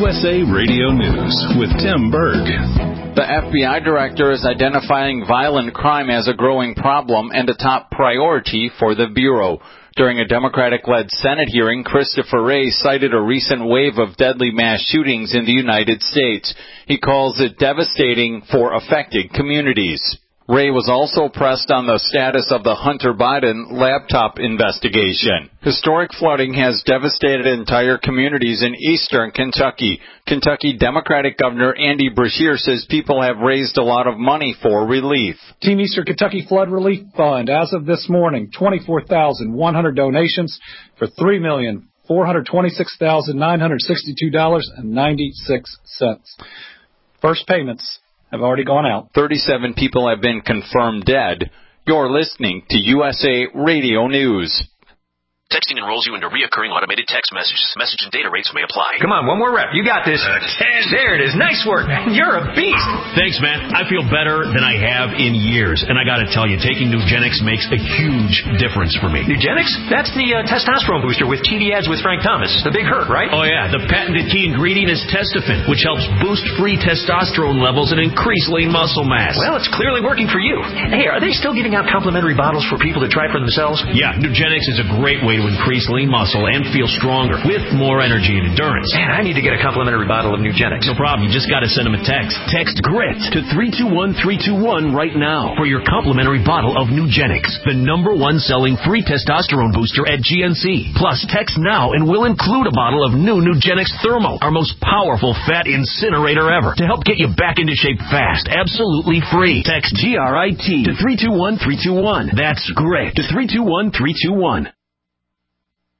USA Radio News with Tim Berg. The FBI director is identifying violent crime as a growing problem and a top priority for the Bureau. During a Democratic-led Senate hearing, Christopher Wray cited a recent wave of deadly mass shootings in the United States. He calls it devastating for affected communities. Wray was also pressed on the status of the Hunter Biden laptop investigation. Historic flooding has devastated entire communities in eastern Kentucky. Kentucky Democratic Governor Andy Beshear says people have raised a lot of money for relief. Team Eastern Kentucky Flood Relief Fund, as of this morning, 24,100 donations for $3,426,962.96. First payments have already gone out. 37 people have been confirmed dead. You're listening to USA Radio News. Texting enrolls you into reoccurring automated text messages. Message and data rates may apply. Come on, one more rep. You got this. 10. There it is. Nice work. You're a beast. Thanks, man. I feel better than I have in years. And I got to tell you, taking Nugenix makes a huge difference for me. Nugenix? That's the testosterone booster with TV ads with Frank Thomas. The big hurt, right? Oh, yeah. The patented key ingredient is Testofen, which helps boost free testosterone levels and increase lean muscle mass. Well, it's clearly working for you. Hey, are they still giving out complimentary bottles for people to try for themselves? Yeah, Nugenix is a great way to increase lean muscle and feel stronger with more energy and endurance. Man, I need to get a complimentary bottle of Nugenix. No problem. You just got to send them a text. Text GRIT to 321321 right now for your complimentary bottle of Nugenix, the #1 selling free testosterone booster at GNC. Plus, text now and we'll include a bottle of new Nugenix Thermo, our most powerful fat incinerator ever, to help get you back into shape fast, absolutely free. Text GRIT to 321321. That's GRIT to 321321.